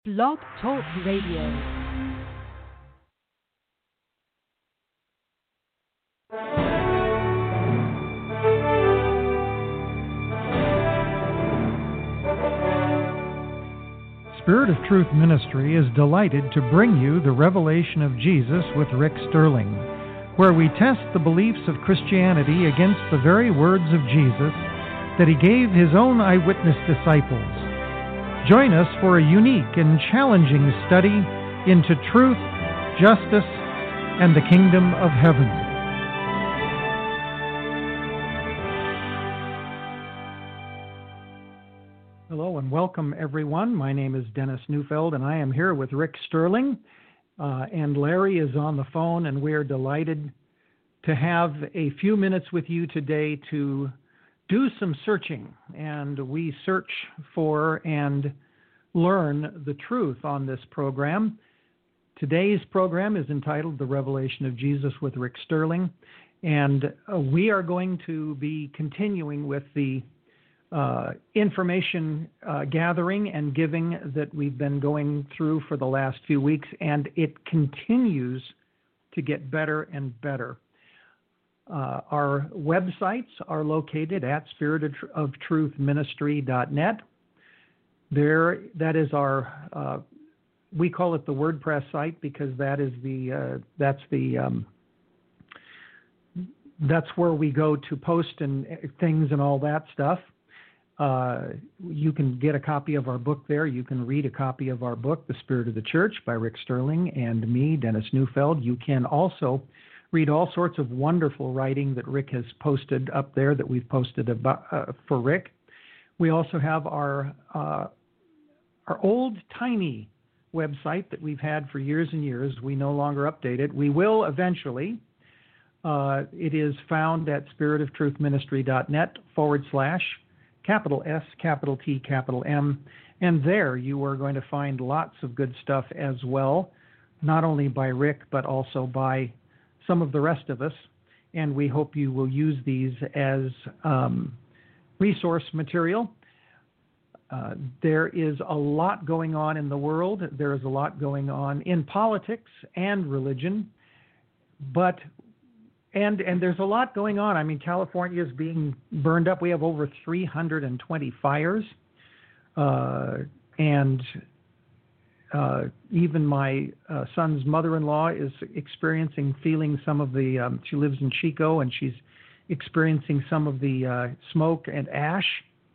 Blog Talk Radio. Spirit of Truth Ministry is delighted to bring you the Revelation of Jesus with Rick Sterling, where we test the beliefs of Christianity against the very words of Jesus that he gave his own eyewitness disciples. Join us for a unique and challenging study into truth, justice, and the kingdom of heaven. Hello and welcome, everyone. My name is Dennis Neufeld, and I am here with Rick Sterling. And Larry is on the phone, and we are delighted to have a few minutes with you today to do some searching. And we search for and learn the truth on this program. Today's program is entitled The Revelation of Jesus with Rick Sterling. And we are going to be continuing with the information gathering and giving that we've been going through for the last few weeks, and it continues to get better and better. Our websites are located at spiritofTruthMinistry.net. There, that is our, we call it the WordPress site because that is that's where we go to post and things and all that stuff. You can get a copy of our book there. You can read a copy of our book, The Spirit of the Church, by Rick Sterling and me, Dennis Neufeld. You can also read all sorts of wonderful writing that Rick has posted up there that we've posted about, for Rick. We also have our old tiny website that we've had for years and years. We no longer update it. We will eventually. It is found at spiritofTruthMinistry.net /S, capital T, capital M. And there you are going to find lots of good stuff as well, not only by Rick, but also by some of the rest of us. And we hope you will use these as resource material. There is a lot going on in the world. There is a lot going on in politics and religion. But And there's a lot going on. I mean, California is being burned up. We have over 320 fires. And even my son's mother-in-law is feeling some of the, she lives in Chico, and she's experiencing some of the smoke and ash.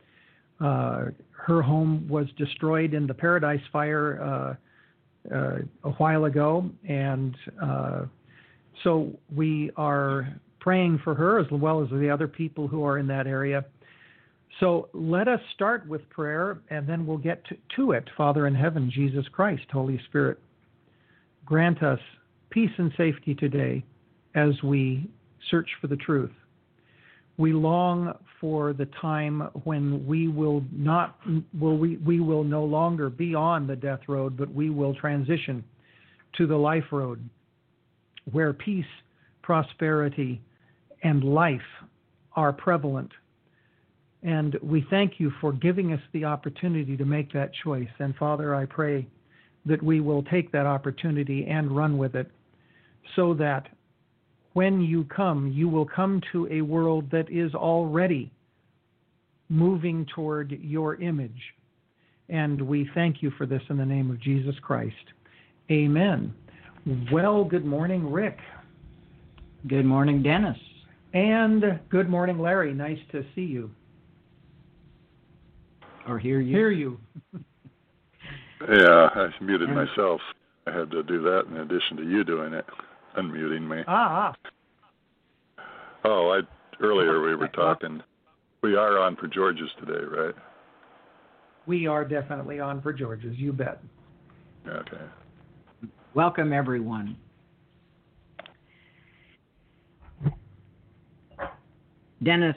Her home was destroyed in the Paradise Fire a while ago, and so we are praying for her as well as the other people who are in that area. So let us start with prayer, and then we'll get to it. Father in heaven, Jesus Christ, Holy Spirit, grant us peace and safety today as we search for the truth. We long for the time when we will no longer be on the death road, but we will transition to the life road, where peace, prosperity, and life are prevalent. And we thank you for giving us the opportunity to make that choice. And Father, I pray that we will take that opportunity and run with it, so that when you come, you will come to a world that is already moving toward your image. And we thank you for this in the name of Jesus Christ. Amen. Well, good morning, Rick. Good morning, Dennis. And good morning, Larry. Nice to see you. Or hear you. Hear you. Yeah, I muted myself. I had to do that in addition to you doing it, unmuting me. Oh, earlier we were talking. We are on for George's today, right? We are definitely on for George's, you bet. Okay. Welcome, everyone. Dennis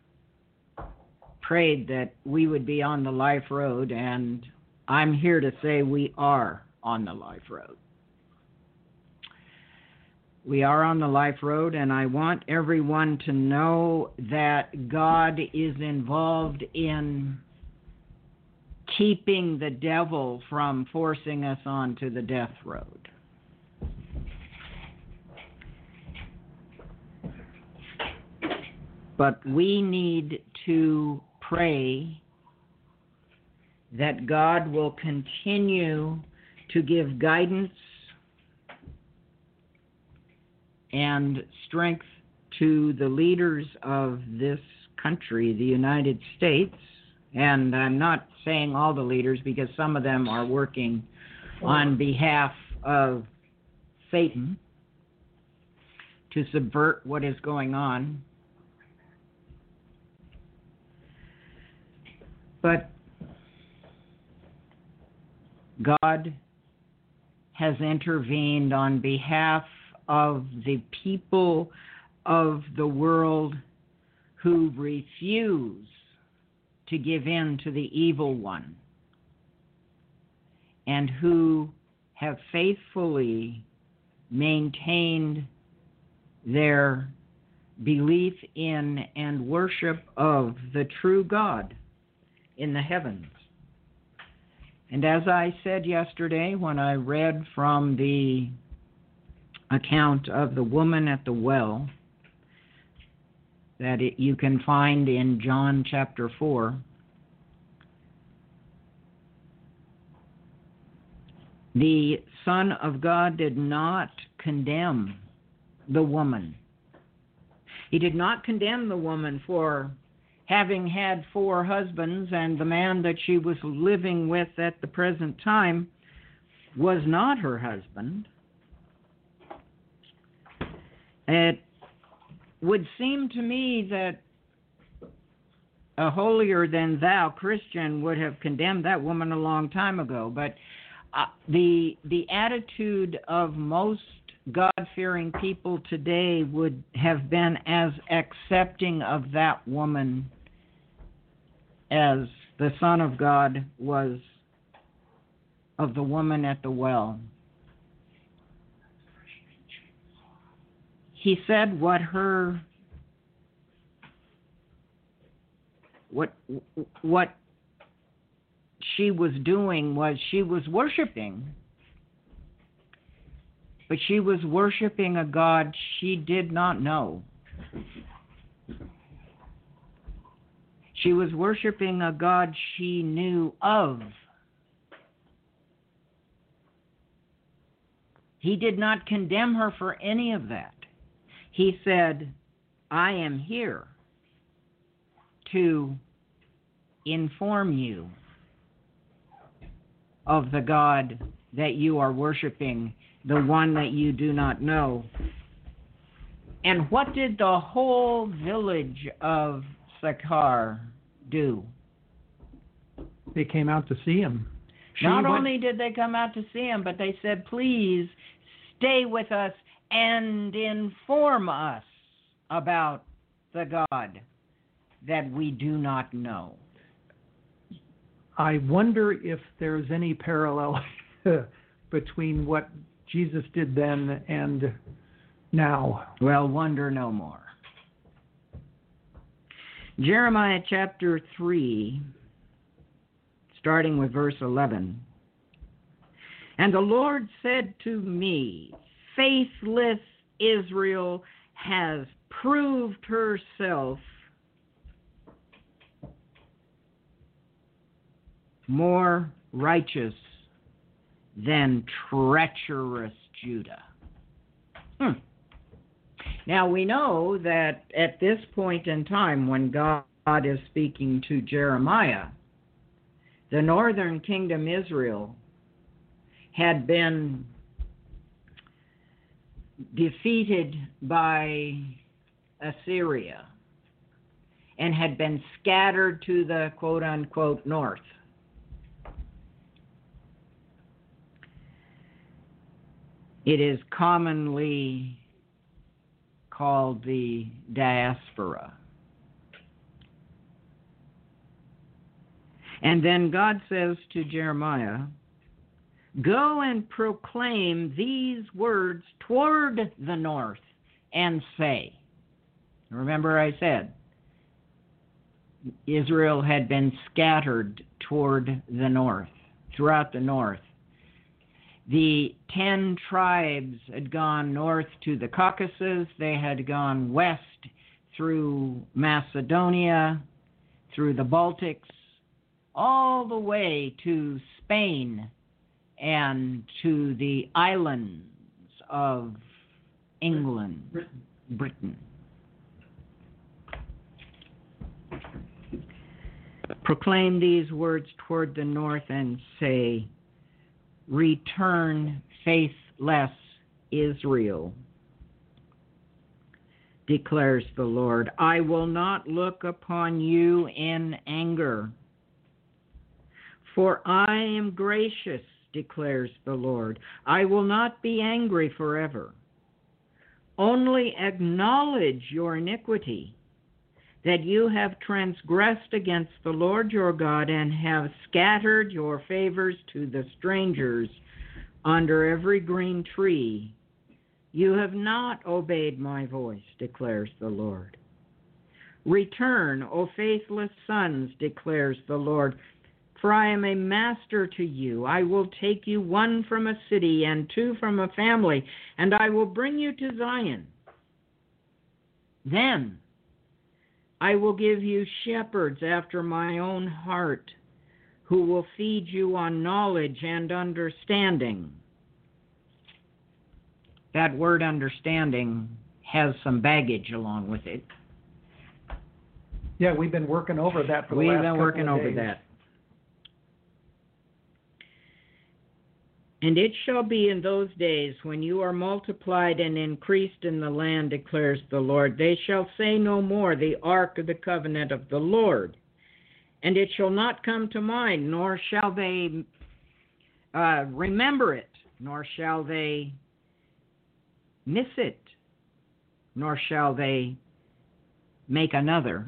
prayed that we would be on the life road, and I'm here to say we are on the life road. We are on the life road, and I want everyone to know that God is involved in keeping the devil from forcing us onto the death road. But we need to pray that God will continue to give guidance and strength to the leaders of this country, the United States. And I'm not saying all the leaders, because some of them are working on behalf of Satan to subvert what is going on. But God has intervened on behalf of the people of the world who refuse to give in to the evil one, and who have faithfully maintained their belief in and worship of the true God in the heavens. And as I said yesterday when I read from the account of the woman at the well that you can find in John chapter 4, the Son of God did not condemn the woman. He did not condemn the woman for having had 4 husbands, and the man that she was living with at the present time was not her husband. It would seem to me that a holier-than-thou Christian would have condemned that woman a long time ago, but the attitude of most God-fearing people today would have been as accepting of that woman as the Son of God was of the woman at the well. He said what she was doing was she was worshiping. But she was worshiping a God she did not know. She was worshiping a God she knew of. He did not condemn her for any of that. He said, I am here to inform you of the God that you are worshiping, the one that you do not know. And what did the whole village of Sychar do? They came out to see him. Not only did they come out to see him, but they said, please stay with us and inform us about the God that we do not know. I wonder if there's any parallel between what Jesus did then and now. Well, wonder no more. Jeremiah chapter 3, starting with verse 11. And the Lord said to me, faithless Israel has proved herself more righteous than treacherous Judah. Now we know that at this point in time, when God is speaking to Jeremiah, the northern kingdom Israel had been defeated by Assyria and had been scattered to the quote-unquote north. It is commonly called the diaspora. And then God says to Jeremiah, go and proclaim these words toward the north and say. Remember I said, Israel had been scattered toward the north, throughout the north. The 10 tribes had gone north to the Caucasus. They had gone west through Macedonia, through the Baltics, all the way to Spain and to the islands of England, Britain. Proclaim these words toward the north and say, "Return, faithless Israel, declares the Lord. I will not look upon you in anger, for I am gracious, declares the Lord. I will not be angry forever. Only acknowledge your iniquity, that you have transgressed against the Lord your God and have scattered your favors to the strangers under every green tree. You have not obeyed my voice, declares the Lord. Return, O faithless sons, declares the Lord, for I am a master to you. I will take you, one from a city and two from a family, and I will bring you to Zion. Then I will give you shepherds after my own heart, who will feed you on knowledge and understanding." That word understanding has some baggage along with it. Yeah, we've been working over that for the last couple of days. We've been working over that. "And it shall be in those days, when you are multiplied and increased in the land, declares the Lord, they shall say no more, the ark of the covenant of the Lord. And it shall not come to mind, nor shall they remember it, nor shall they miss it, nor shall they make another.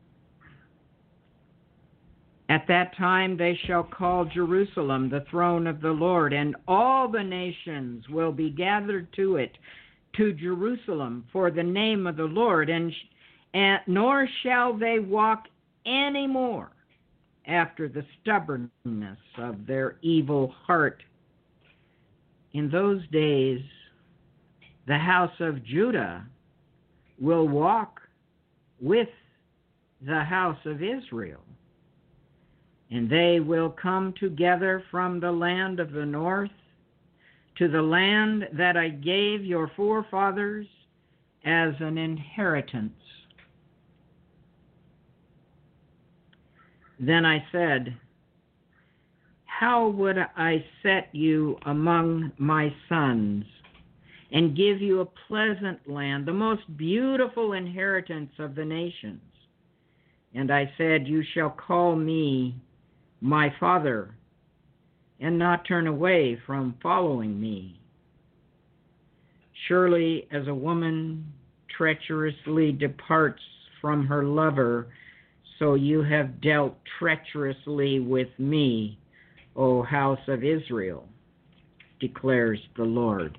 At that time they shall call Jerusalem the throne of the Lord, and all the nations will be gathered to it, to Jerusalem, for the name of the Lord, and nor shall they walk any more after the stubbornness of their evil heart. In those days the house of Judah will walk with the house of Israel, and they will come together from the land of the north to the land that I gave your forefathers as an inheritance. Then I said, how would I set you among my sons and give you a pleasant land, the most beautiful inheritance of the nations? And I said, you shall call me my father, and not turn away from following me. Surely as a woman treacherously departs from her lover, so you have dealt treacherously with me, O house of Israel, declares the Lord.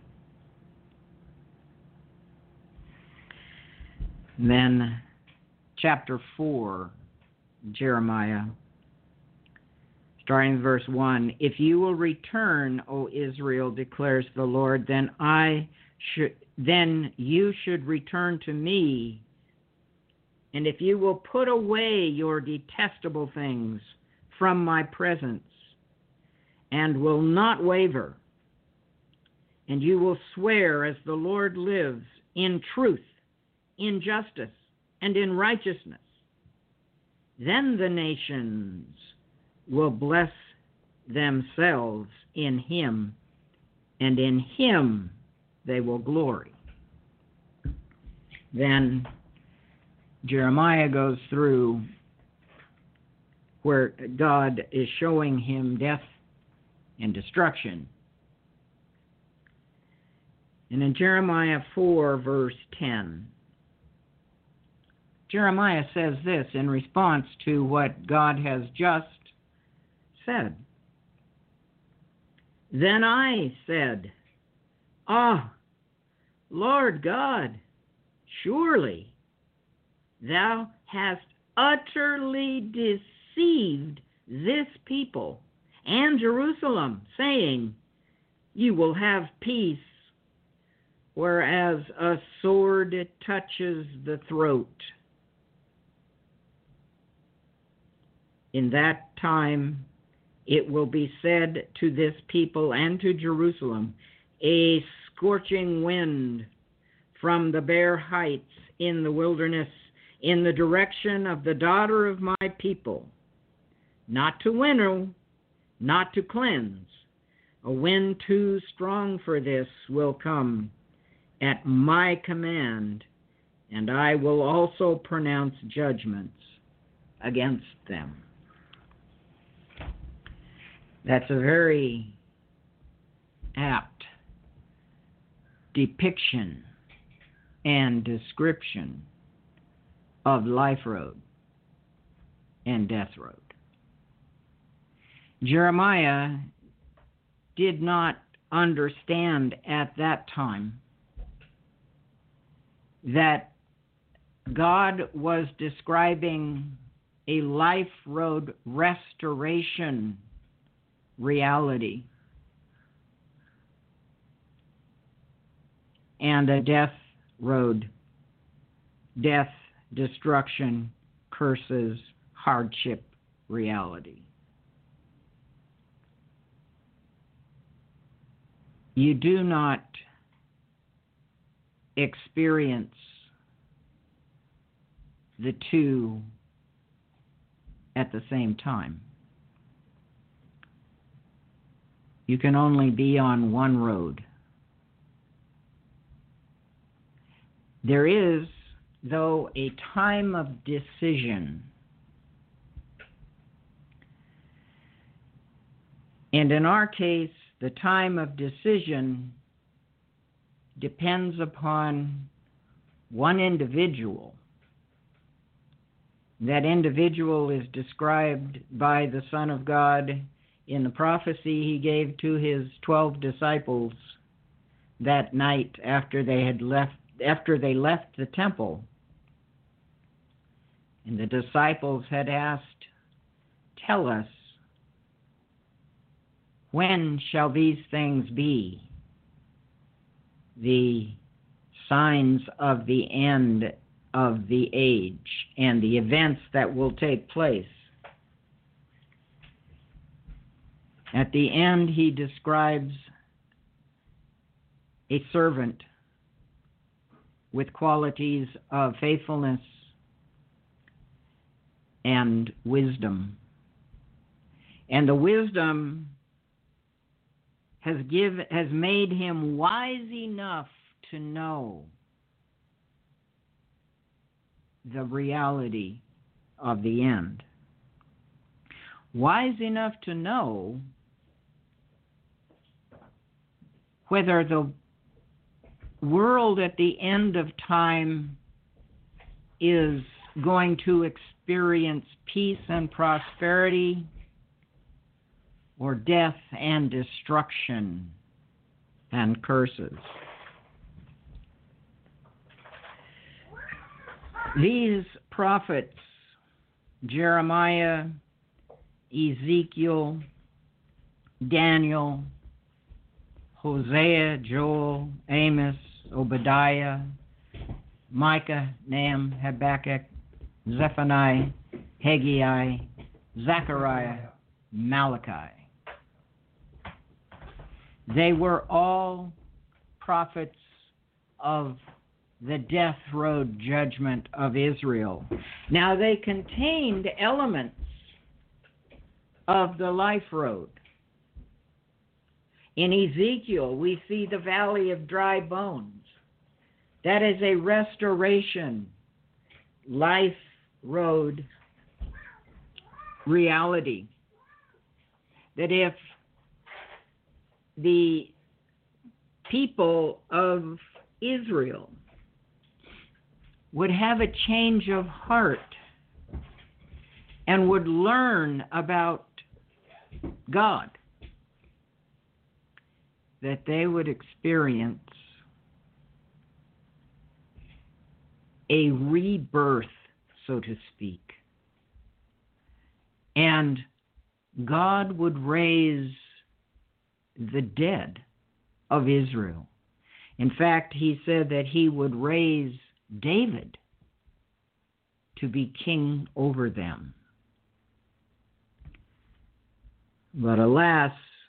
And then chapter 4, Jeremiah, starting with verse 1. If you will return, O Israel, declares the Lord, then you should return to me. And if you will put away your detestable things from my presence, and will not waver, and you will swear as the Lord lives, in truth, in justice, and in righteousness, then the nations will bless themselves in him, and in him they will glory. Then Jeremiah goes through where God is showing him death and destruction. And in Jeremiah 4, verse 10, Jeremiah says this in response to what God has just said. Then I said, Lord God, surely thou hast utterly deceived this people and Jerusalem, saying, "You will have peace," whereas a sword touches the throat. In that time it will be said to this people and to Jerusalem, "A scorching wind from the bare heights in the wilderness, in the direction of the daughter of my people, not to winnow, not to cleanse. A wind too strong for this will come at my command, and I will also pronounce judgments against them." That's a very apt depiction and description of Life Road and Death Road. Jeremiah did not understand at that time that God was describing a Life Road restoration reality and a Death Road, death, destruction, curses, hardship reality. You do not experience the two at the same time. You can only be on one road. There is, though, a time of decision. And in our case, the time of decision depends upon one individual. That individual is described by the Son of God in the prophecy he gave to his 12 disciples that night after they left the temple. And the disciples had asked, "Tell us, when shall these things be? The signs of the end of the age and the events that will take place." At the end, he describes a servant with qualities of faithfulness and wisdom. And the wisdom has made him wise enough to know the reality of the end. Wise enough to know whether the world at the end of time is going to experience peace and prosperity or death and destruction and curses. These prophets, Jeremiah, Ezekiel, Daniel, Hosea, Joel, Amos, Obadiah, Micah, Nahum, Habakkuk, Zephaniah, Haggai, Zechariah, Malachi. They were all prophets of the death road judgment of Israel. Now, they contained elements of the life road. In Ezekiel, we see the valley of dry bones. That is a restoration, life road reality. That if the people of Israel would have a change of heart and would learn about God, that they would experience a rebirth, so to speak, And God would raise the dead of Israel. In fact, he said that he would raise David to be king over them. But alas,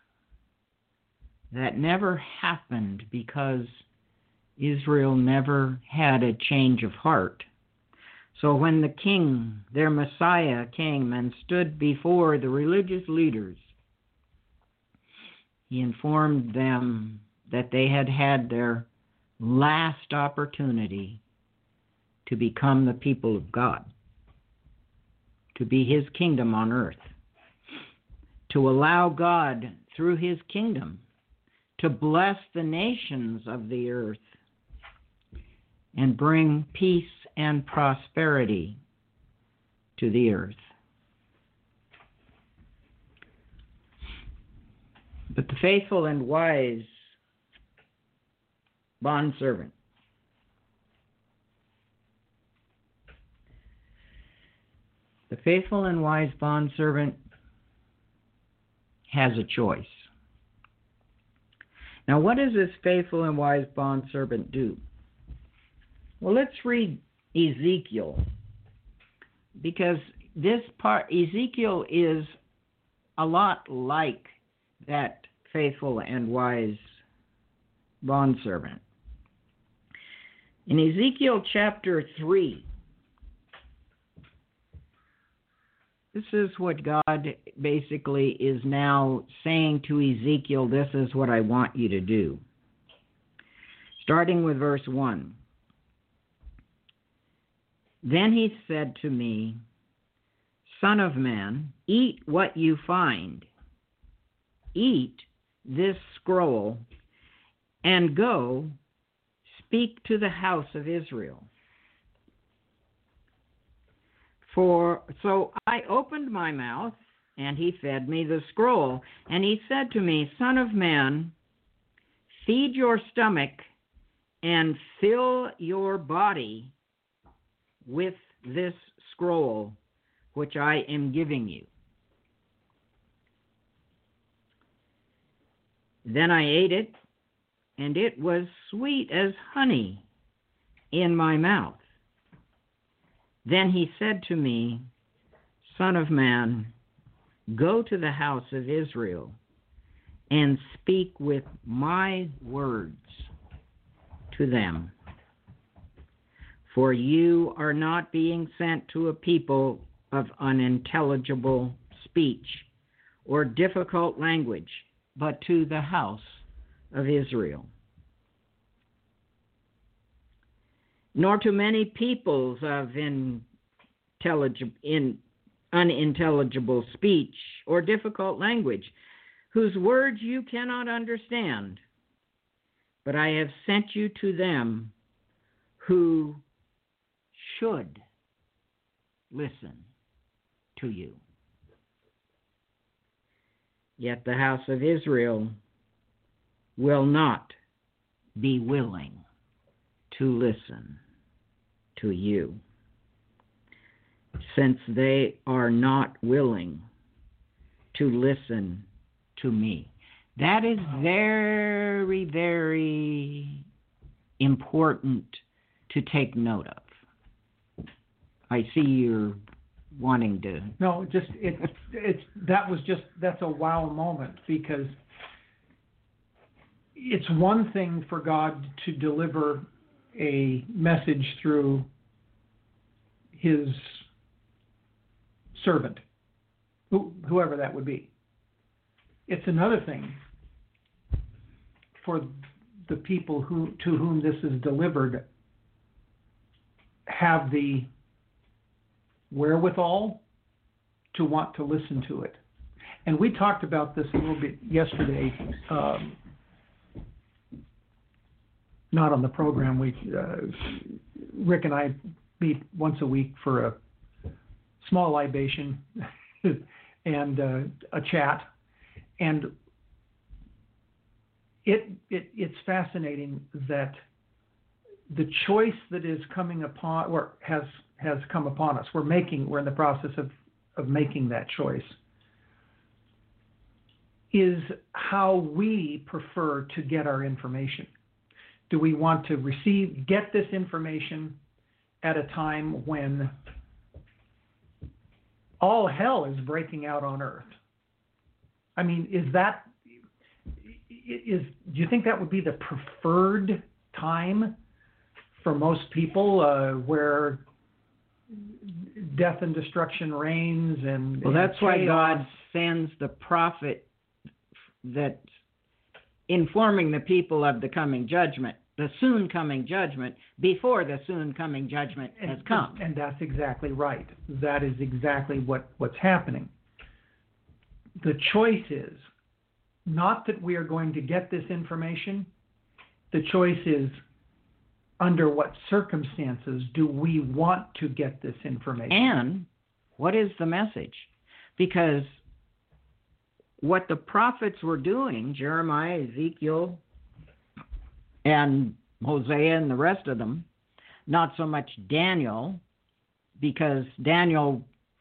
that never happened because Israel never had a change of heart. So when the king, their Messiah, came and stood before the religious leaders, he informed them that they had had their last opportunity to become the people of God, to be his kingdom on earth, to allow God through his kingdom to bless the nations of the earth and bring peace and prosperity to the earth. But the faithful and wise bondservant has a choice. Now, what does this faithful and wise bondservant do? Well, let's read Ezekiel, because this part, Ezekiel is a lot like that faithful and wise bondservant. In Ezekiel chapter 3, this is what God basically is now saying to Ezekiel, this is what I want you to do. Starting with verse 1. Then he said to me, Son of man, eat what you find. Eat this scroll and go speak to the house of Israel. So I opened my mouth, and he fed me the scroll. And he said to me, Son of man, feed your stomach and fill your body with this scroll which I am giving you. Then I ate it, and it was sweet as honey in my mouth. Then he said to me, Son of man, go to the house of Israel and speak with my words to them. For you are not being sent to a people of unintelligible speech or difficult language, but to the house of Israel. Nor to many peoples of unintelligible speech or difficult language, whose words you cannot understand. But I have sent you to them who should listen to you. Yet the house of Israel will not be willing to listen to you, since they are not willing to listen to me. That is very, very important to take note of. I see you're wanting to. No, just that's a wow moment, because it's one thing for God to deliver a message through his servant, whoever that would be. It's another thing for the people to whom this is delivered have the wherewithal to want to listen to it. And we talked about this a little bit yesterday, not on the program. Rick and I meet once a week for a small libation and a chat, and it's fascinating that the choice that is coming upon, or has come upon us, we're in the process of making that choice is how we prefer to get our information. Do we want to get this information at a time when all hell is breaking out on earth? I mean, do you think that would be the preferred time for most people, where death and destruction reigns and that's chaos? why God sends the prophet that's informing the people of the coming judgment, the soon coming judgment, before the soon coming judgment has come. And that's exactly right. That is exactly what's happening. The choice is not that we are going to get this information. The choice is, under what circumstances do we want to get this information? And what is the message? Because what the prophets were doing, Jeremiah, Ezekiel, and Hosea and the rest of them, not so much Daniel, because Daniel's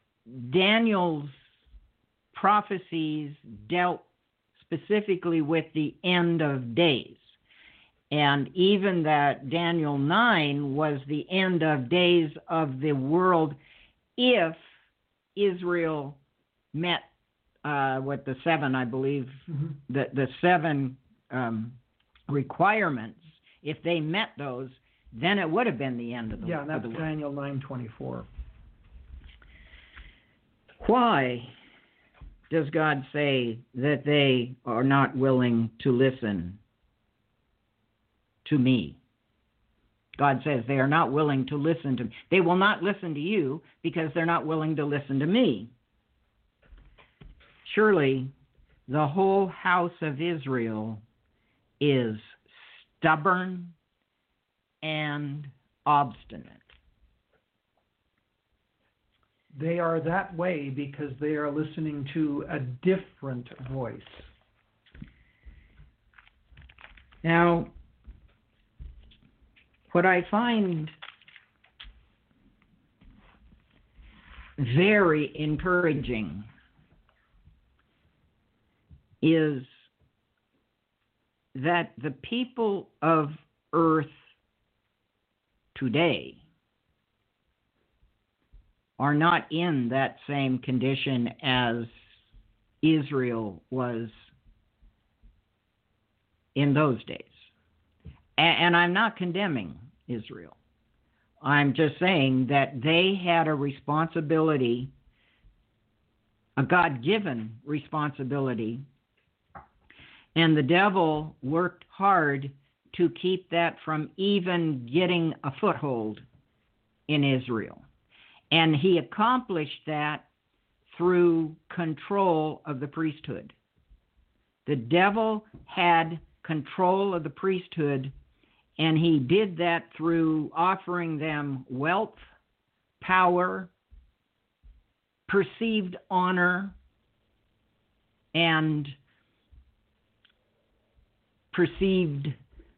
prophecies dealt specifically with the end of days. And even that Daniel 9 was the end of days of the world if Israel met the seven, I believe, the seven requirements. If they met those, then it would have been the end of the world. Yeah, that's Daniel 9:24. Why does God say that they are not willing to listen to me? God says they are not willing to listen to me. They will not listen to you because they're not willing to listen to me. Surely the whole house of Israel is stubborn and obstinate. They are that way because they are listening to a different voice. Now, what I find very encouraging is that the people of earth today are not in that same condition as Israel was in those days. And I'm not condemning Israel. I'm just saying that they had a responsibility, a God-given responsibility, and the devil worked hard to keep that from even getting a foothold in Israel. And he accomplished that through control of the priesthood. The devil had control of the priesthood, and he did that through offering them wealth, power, perceived honor, and perceived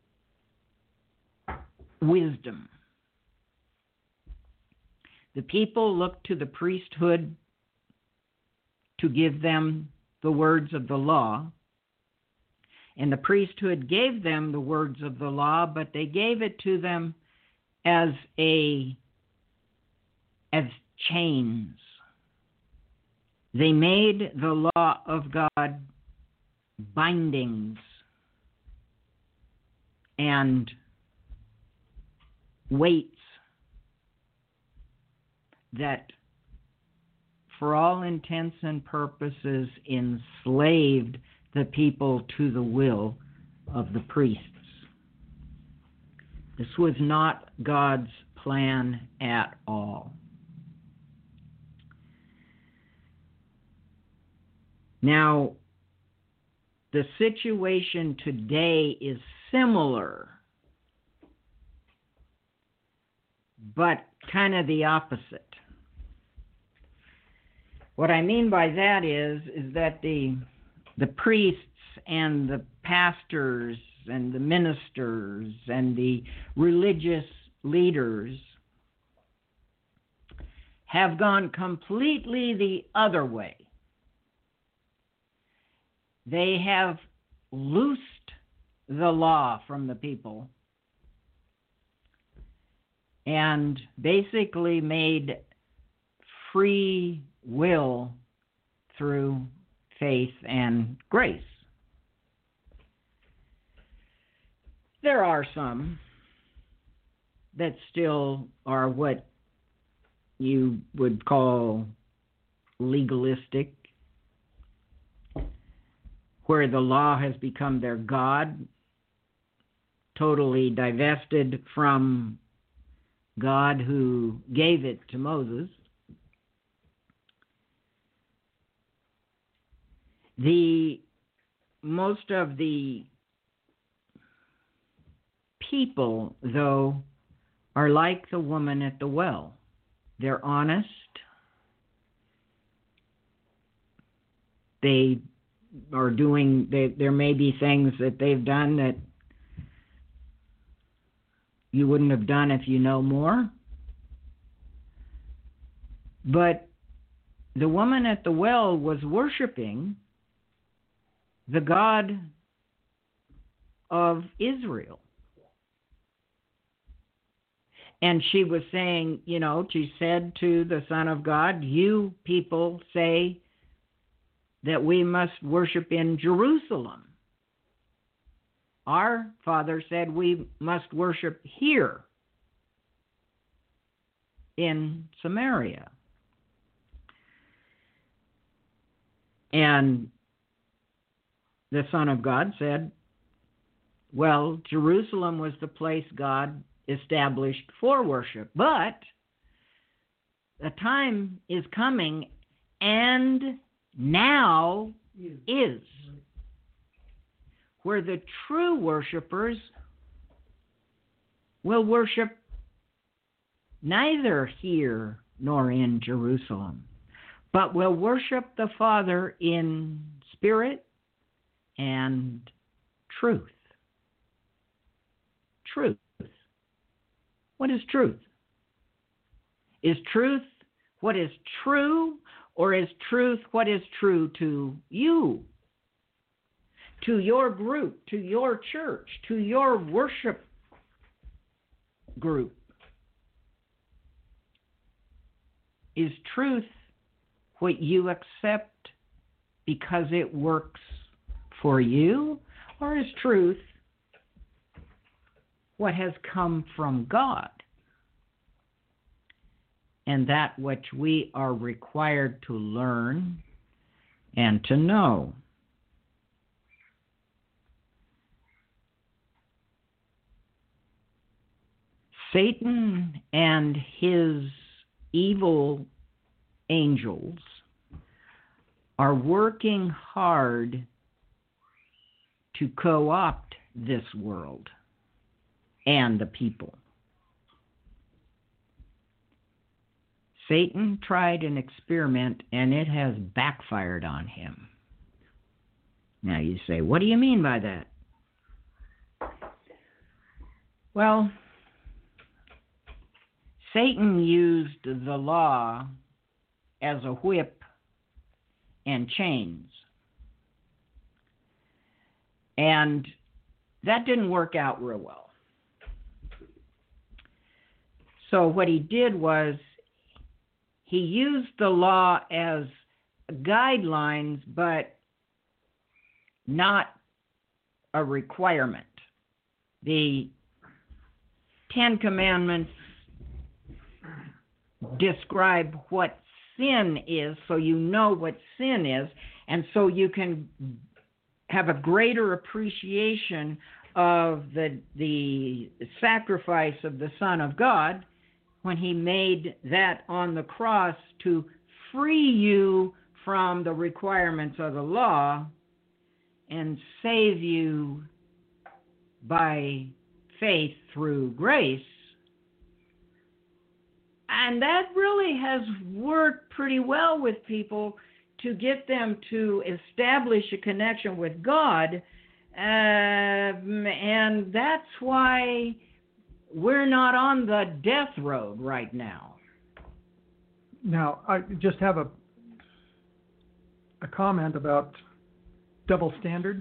wisdom. The people looked to the priesthood to give them the words of the law, and the priesthood gave them the words of the law, but they gave it to them as chains. They made the law of God bindings and weights that, for all intents and purposes, enslaved the people to the will of the priests. This was not God's plan at all. Now, the situation today is similar, but kind of the opposite. What I mean by that is that the priests and the pastors and the ministers and the religious leaders have gone completely the other way. They have loosed the law from the people and basically made free will through faith and grace. There are some that still are what you would call legalistic, where the law has become their God, totally divested from God who gave it to Moses. Most of the people, though, are like the woman at the well. They're honest. They are doing, there may be things that they've done that you wouldn't have done if you know more. But the woman at the well was worshiping the God of Israel. And she was saying, she said to the Son of God, you people say that we must worship in Jerusalem. Our Father said we must worship here in Samaria. And the Son of God said, well, Jerusalem was the place God established for worship, but the time is coming, and now is, where the true worshipers will worship neither here nor in Jerusalem, but will worship the Father in spirit and truth. Truth. What is truth? Is truth what is true, or is truth what is true to you, to your group, to your church, to your worship group? Is truth what you accept because it works for you, or is truth what has come from God, and that which we are required to learn and to know? Satan and his evil angels are working hard to co-opt this world and the people. Satan tried an experiment, and it has backfired on him. Now you say, what do you mean by that? Well, Satan used the law as a whip and chains. And that didn't work out real well. So what he did was he used the law as guidelines, but not a requirement. The Ten Commandments describe what sin is, so you know what sin is, and so you can have a greater appreciation of the sacrifice of the Son of God when he made that on the cross to free you from the requirements of the law and save you by faith through grace. And that really has worked pretty well with people to get them to establish a connection with God. And that's why we're not on the death road right now. Now, I just have a comment about double standard.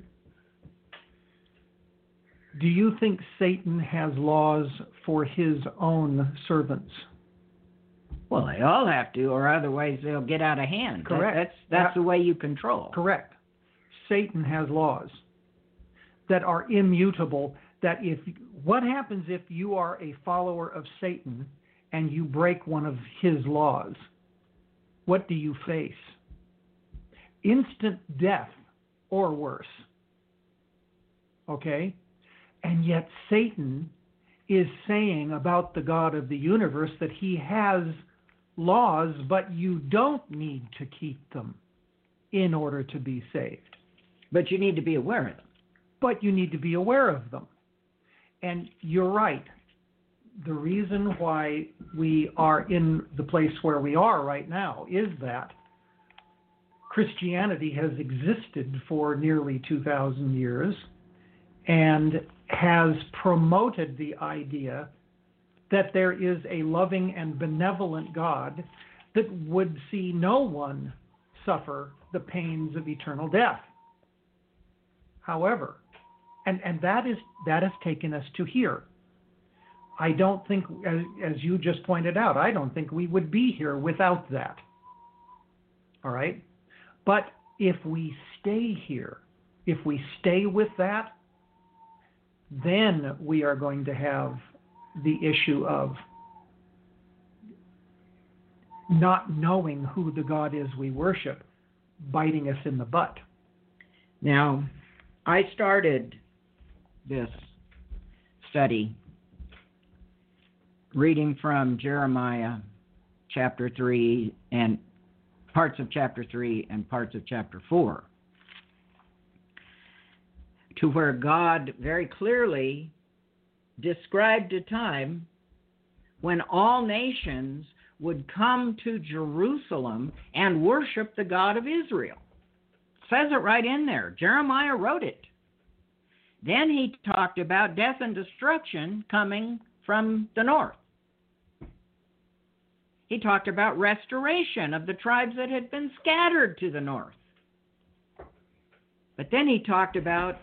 Do you think Satan has laws for his own servants? Well, they all have to, or otherwise they'll get out of hand. Correct. That's the way you control. Correct. Satan has laws that are immutable. That what happens if you are a follower of Satan and you break one of his laws? What do you face? Instant death or worse. Okay? And yet Satan is saying about the God of the universe that he has laws, but you don't need to keep them in order to be saved. But you need to be aware of them. But you need to be aware of them. And you're right. The reason why we are in the place where we are right now is that Christianity has existed for nearly 2,000 years and has promoted the idea that there is a loving and benevolent God that would see no one suffer the pains of eternal death. However, and that has taken us to here. I don't think, as you just pointed out, I don't think we would be here without that. All right? But if we stay here, if we stay with that, then we are going to have the issue of not knowing who the God is we worship biting us in the butt. Now, I started this study reading from Jeremiah chapter 3 and parts of chapter 3 and parts of chapter 4, to where God very clearly described a time when all nations would come to Jerusalem and worship the God of Israel. It says it right in there. Jeremiah wrote it. Then he talked about death and destruction coming from the north. He talked about restoration of the tribes that had been scattered to the north. But then he talked about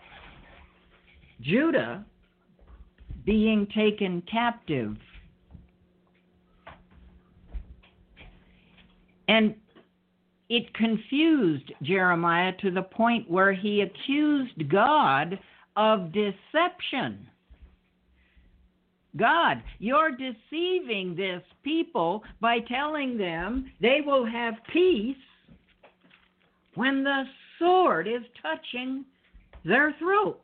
Judah being taken captive. And it confused Jeremiah to the point where he accused God of deception. God, you're deceiving this people by telling them they will have peace when the sword is touching their throat.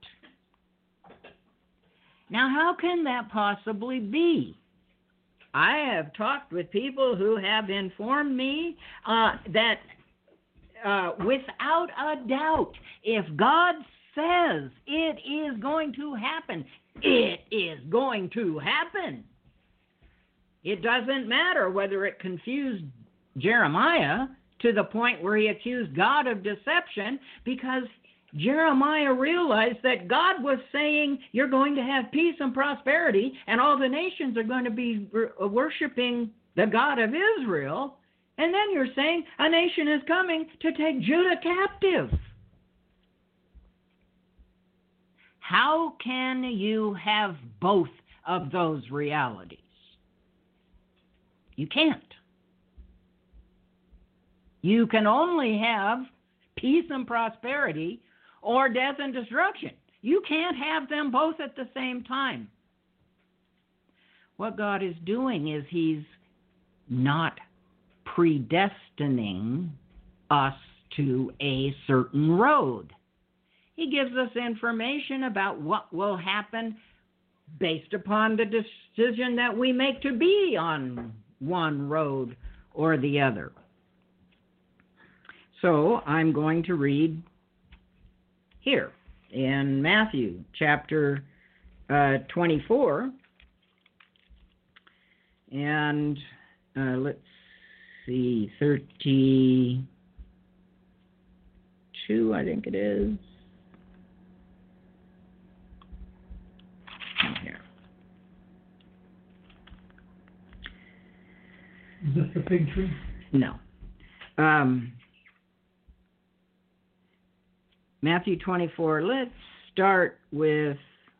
Now, how can that possibly be? I have talked with people who have informed me that without a doubt, if God says it is going to happen, it is going to happen. It doesn't matter whether it confused Jeremiah to the point where he accused God of deception, because Jeremiah realized that God was saying you're going to have peace and prosperity and all the nations are going to be worshiping the God of Israel, and then you're saying a nation is coming to take Judah captive. How can you have both of those realities? You can't. You can only have peace and prosperity or death and destruction. You can't have them both at the same time. What God is doing is He's not predestining us to a certain road. He gives us information about what will happen based upon the decision that we make to be on one road or the other. So I'm going to read here in Matthew chapter 24. And let's see, 32, I think it is. Here. Is this the fig tree? No. Matthew 24, let's start with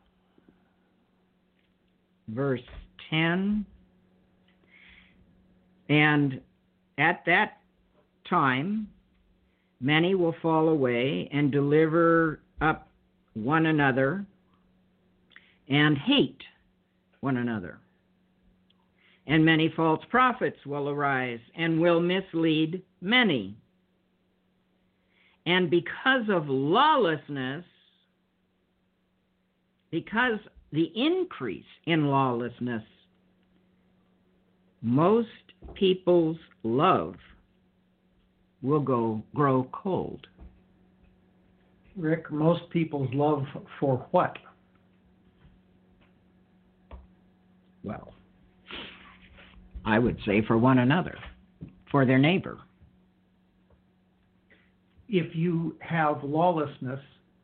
verse 10. And at that time, many will fall away and deliver up one another and hate one another. And many false prophets will arise and will mislead many. And because of lawlessness, because the increase in lawlessness, most people's love will grow cold. Rick, most people's love for what? Well, I would say for one another, for their neighbor. If you have lawlessness,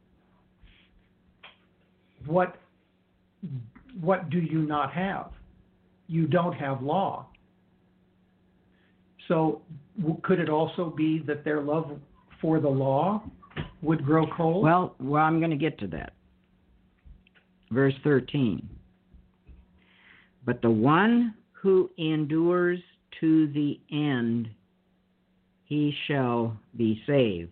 what do you not have? You don't have law. So could it also be that their love for the law would grow cold? Well, I'm going to get to that. Verse 13. But the one who endures to the end, he shall be saved.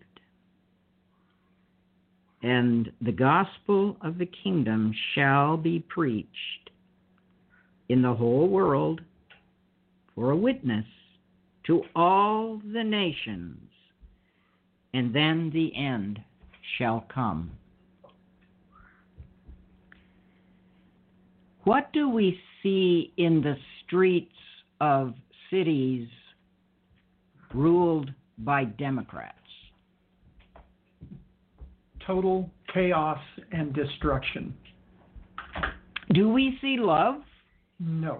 And the gospel of the kingdom shall be preached in the whole world for a witness to all the nations, and then the end shall come. What do we see in the streets of cities ruled by Democrats? Total chaos and destruction. Do we see love? No.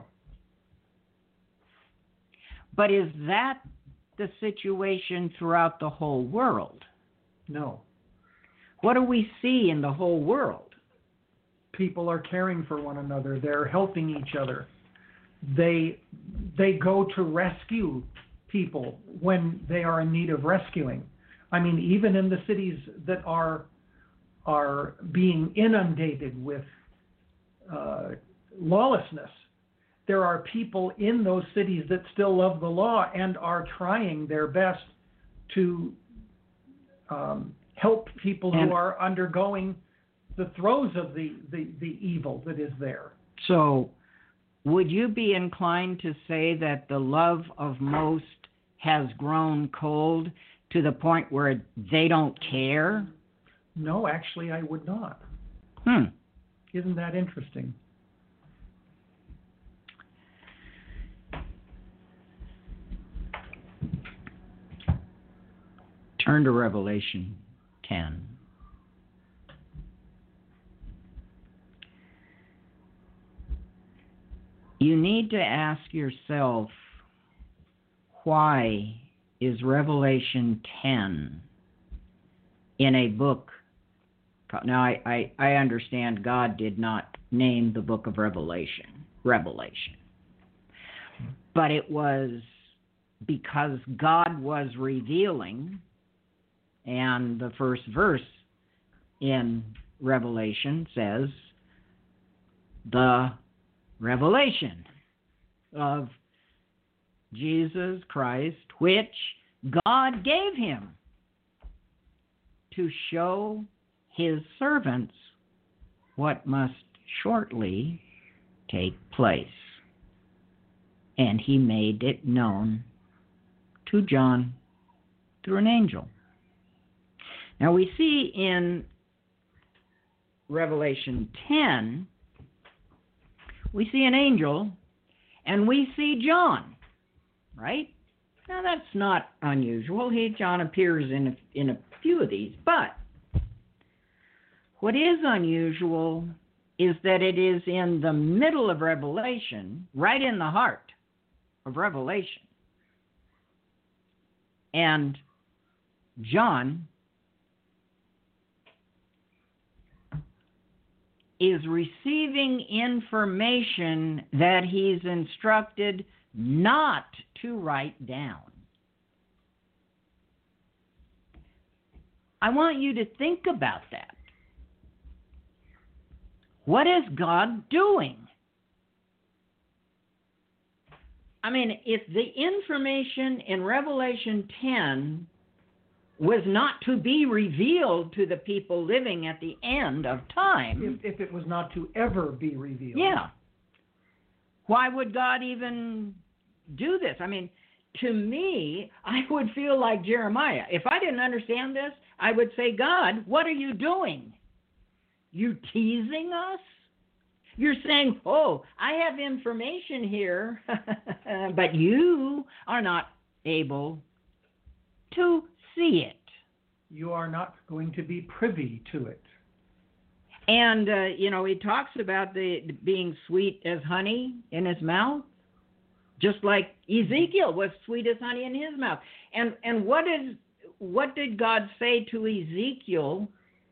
But is that the situation throughout the whole world? No. What do we see in the whole world? People are caring for one another. They're helping each other. They go to rescue people when they are in need of rescuing. I mean, even in the cities that are being inundated with lawlessness, there are people in those cities that still love the law and are trying their best to help people who are undergoing the throes of the evil that is there. So, would you be inclined to say that the love of most has grown cold to the point where they don't care? No, actually, I would not. Isn't that interesting? Turn to Revelation 10. You need to ask yourself, why is Revelation 10 in a book? Now, I understand God did not name the book of Revelation. But it was because God was revealing, and the first verse in Revelation says, the revelation of Jesus Christ, which God gave him to show his servants what must shortly take place. And he made it known to John through an angel. Now we see in Revelation 10, we see an angel and we see John, right? Now that's not unusual. John appears in a few of these, but what is unusual is that it is in the middle of Revelation, right in the heart of Revelation. And John is receiving information that he's instructed not to write down. I want you to think about that. What is God doing? I mean, if the information in Revelation 10 was not to be revealed to the people living at the end of time. If it was not to ever be revealed. Yeah. Why would God even do this? I mean, to me, I would feel like Jeremiah. If I didn't understand this, I would say, God, what are you doing? You teasing us? You're saying, oh, I have information here, but you are not able to see it. You are not going to be privy to it. And, he talks about the being sweet as honey in his mouth, just like Ezekiel was sweet as honey in his mouth. And what did God say to Ezekiel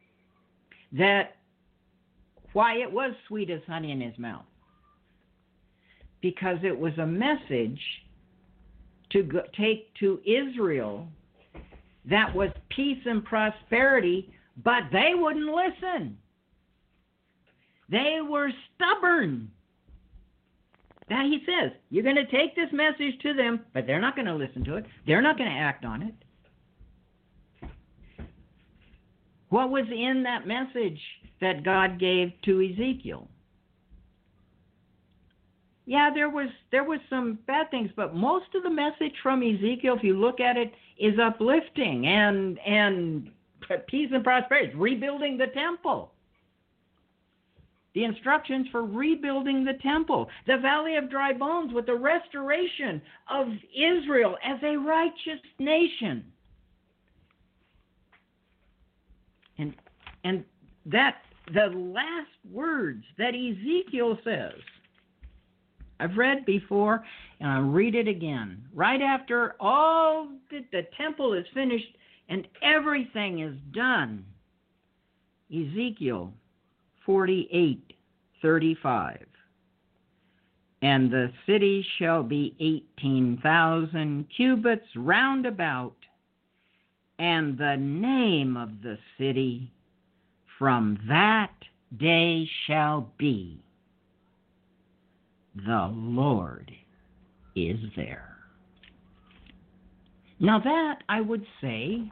why it was sweet as honey in his mouth? Because it was a message to take to Israel that was peace and prosperity, but they wouldn't listen. They were stubborn. That he says, you're going to take this message to them, but they're not going to listen to it. They're not going to act on it. What was in that message that God gave to Ezekiel? Yeah, there was some bad things, but most of the message from Ezekiel, if you look at it, is uplifting and peace and prosperity. It's rebuilding the temple. The instructions for rebuilding the temple. The Valley of Dry Bones with the restoration of Israel as a righteous nation. And that the last words that Ezekiel says, I've read before, and I'll read it again. Right after all the temple is finished and everything is done, Ezekiel 48:35. And the city shall be 18,000 cubits round about, and the name of the city from that day shall be, the Lord is there. Now that, I would say,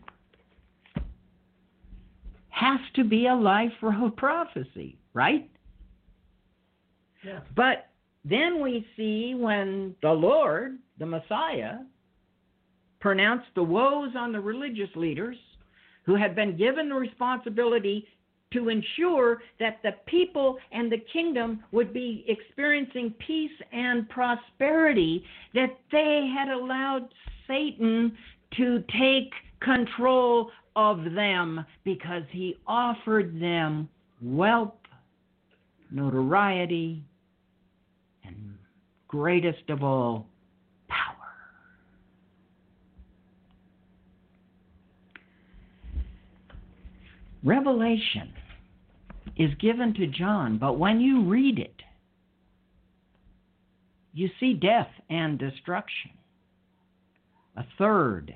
has to be a life-road prophecy, right? Yes. But then we see when the Lord, the Messiah, pronounced the woes on the religious leaders who had been given the responsibility to ensure that the people and the kingdom would be experiencing peace and prosperity, that they had allowed Satan to take control of them because he offered them wealth, notoriety, and greatest of all, power. Revelation is given to John, but when you read it, you see death and destruction. A third.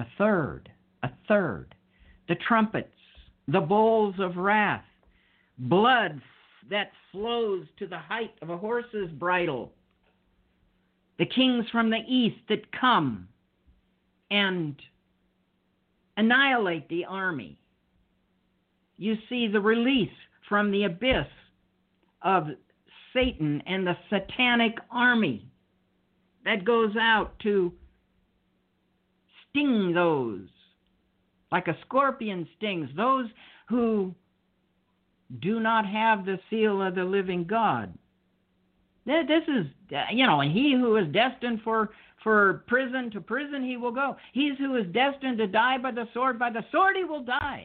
The trumpets, the bowls of wrath, blood that flows to the height of a horse's bridle, the kings from the east that come and annihilate the army. You see the release from the abyss of Satan and the satanic army that goes out to sting those, like a scorpion stings, those who do not have the seal of the living God. This is, and he who is destined for prison, to prison he will go. He who is destined to die by the sword he will die.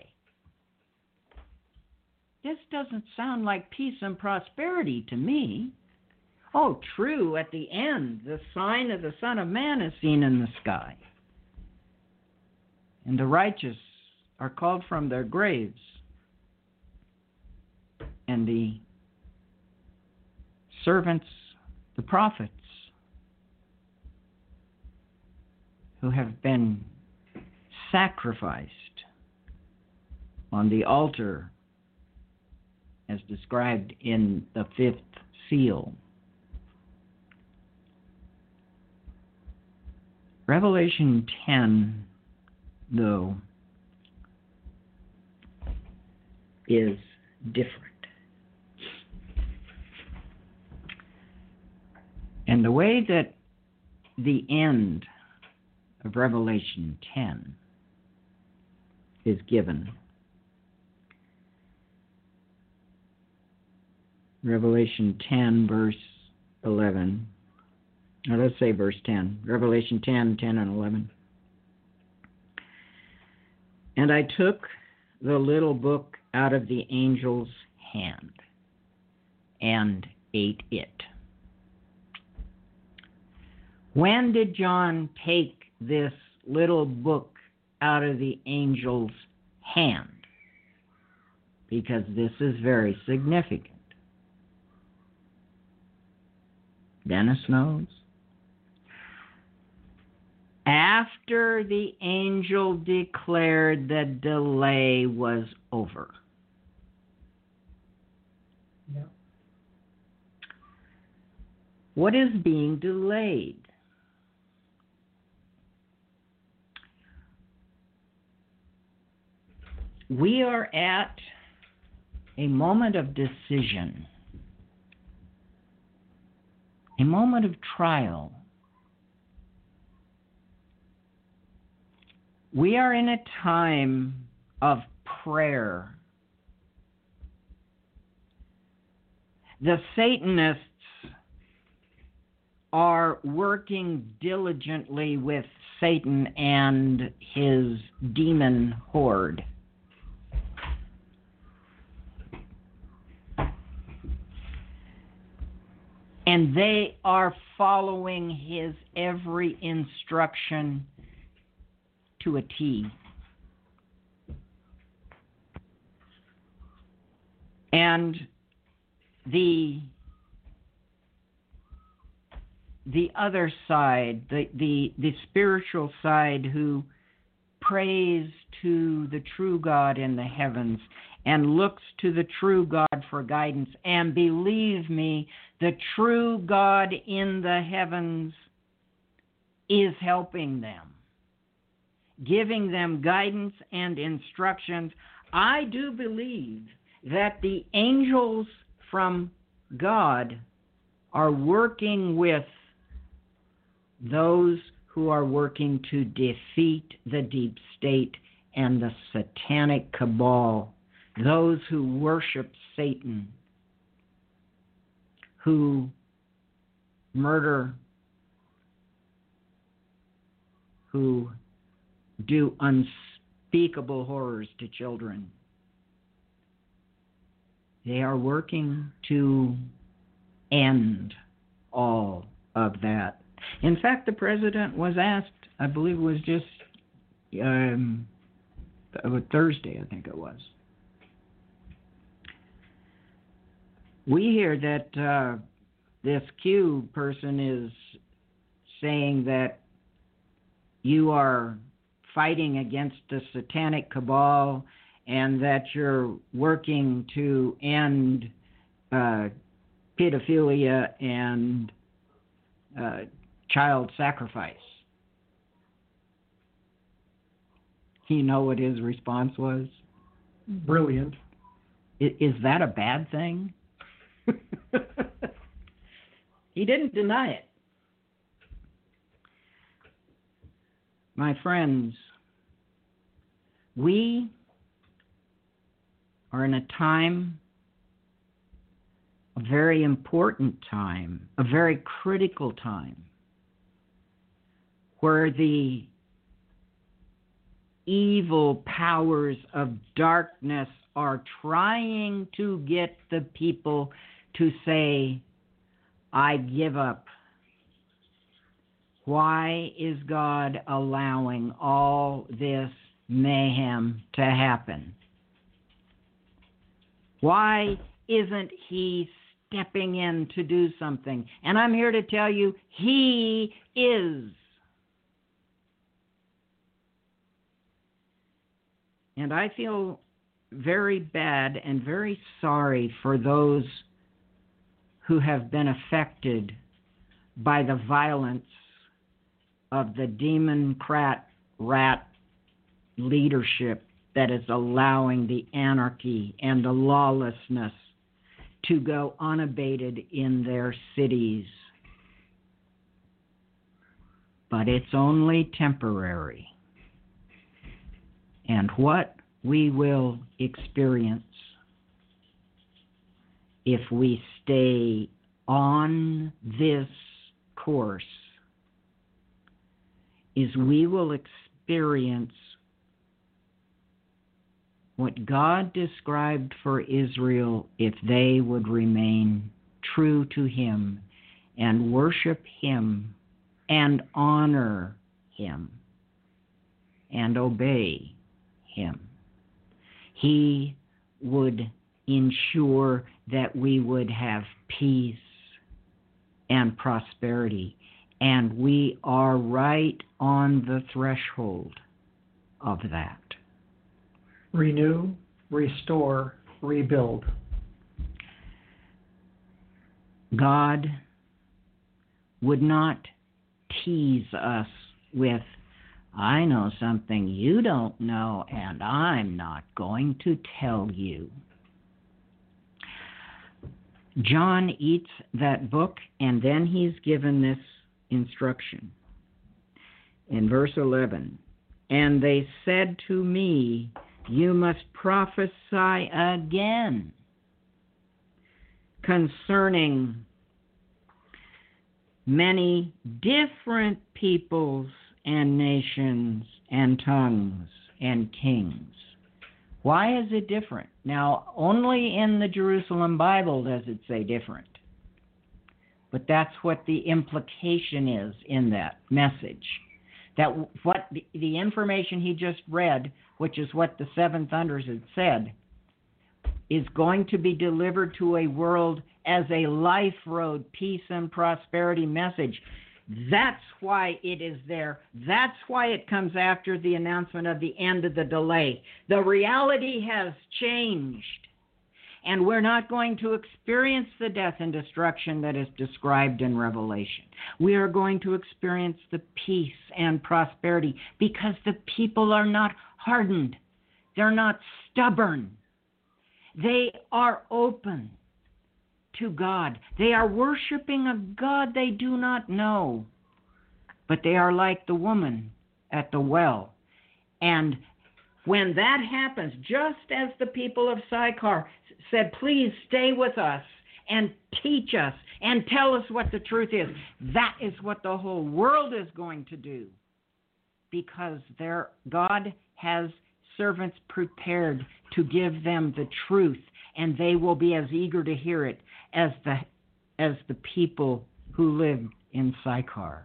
This doesn't sound like peace and prosperity to me. Oh, true, at the end, the sign of the Son of Man is seen in the sky. And the righteous are called from their graves. And the servants, the prophets, who have been sacrificed on the altar as described in the fifth seal. Revelation 10, though, is different. And the way that the end of Revelation 10 is given, Revelation 10, verse 11, or let's say verse 10, Revelation 10, 10 and 11. And I took the little book out of the angel's hand and ate it. When did John take this little book out of the angel's hand? Because this is very significant. Dennis knows. After the angel declared that delay was over. Yeah. What is being delayed? We are at a moment of decision, a moment of trial. We are in a time of prayer. The Satanists are working diligently with Satan and his demon horde. And they are following his every instruction to a T. And the other side, the spiritual side, who prays to the true God in the heavens and looks to the true God for guidance. And believe me, the true God in the heavens is helping them, giving them guidance and instructions. I do believe that the angels from God are working with those who are working to defeat the deep state and the satanic cabal, those who worship Satan, who murder, who do unspeakable horrors to children. They are working to end all of that. In fact, the president was asked, I believe it was just Thursday, I think it was. We hear that this Q person is saying that you are fighting against the satanic cabal and that you're working to end pedophilia and child sacrifice. You know what his response was? Brilliant. Is that a bad thing? He didn't deny it. My friends, we are in a time, a very important time, a very critical time, where the evil powers of darkness are trying to get the people to say, I give up. Why is God allowing all this mayhem to happen? Why isn't He stepping in to do something? And I'm here to tell you, He is. And I feel very bad and very sorry for those who have been affected by the violence of the democrat rat leadership that is allowing the anarchy and the lawlessness to go unabated in their cities. But it's only temporary. And what we will experience if we stay on this course is we will experience what God described for Israel if they would remain true to Him and worship Him and honor Him and obey Him. He would ensure that we would have peace and prosperity, and we are right on the threshold of that. Renew, restore, rebuild. God would not tease us with, I know something you don't know, and I'm not going to tell you. John eats that book, and then he's given this instruction. In verse 11, and they said to me, you must prophesy again concerning many different peoples and nations and tongues and kings. Why is it different? Now, only in the Jerusalem Bible does it say different. But that's what the implication is in that message. That what the information he just read, which is what the seven thunders had said, is going to be delivered to a world as a life road, peace and prosperity message. That's why it is there. That's why it comes after the announcement of the end of the delay. The reality has changed. And we're not going to experience the death and destruction that is described in Revelation. We are going to experience the peace and prosperity because the people are not hardened. They're not stubborn. They are open to God. They are worshiping a God they do not know. But they are like the woman at the well. And when that happens, just as the people of Sychar said, please stay with us and teach us and tell us what the truth is, that is what the whole world is going to do. Because God has servants prepared to give them the truth, and they will be as eager to hear it as the people who lived in Sychar.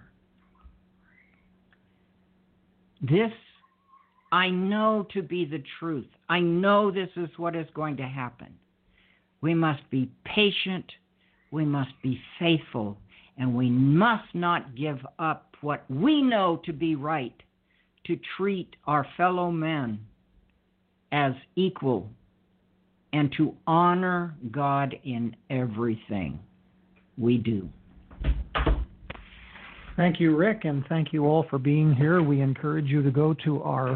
This I know to be the truth. I know this is what is going to happen. We must be patient, we must be faithful, and we must not give up what we know to be right, to treat our fellow men as equal and to honor God in everything we do. Thank you, Rick, and thank you all for being here. We encourage you to go to our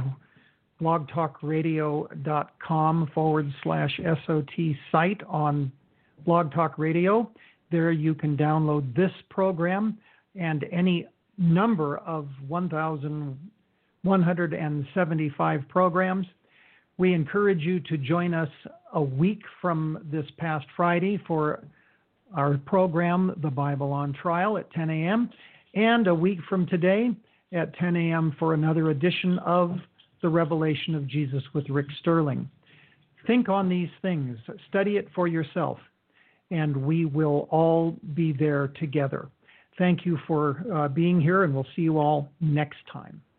blogtalkradio.com/SOT site on Blog Talk Radio. There you can download this program and any number of 1,175 programs. We encourage you to join us a week from this past Friday for our program, The Bible on Trial, at 10 a.m., and a week from today at 10 a.m. for another edition of The Revelation of Jesus with Rick Sterling. Think on these things, study it for yourself, and we will all be there together. Thank you for being here, and we'll see you all next time.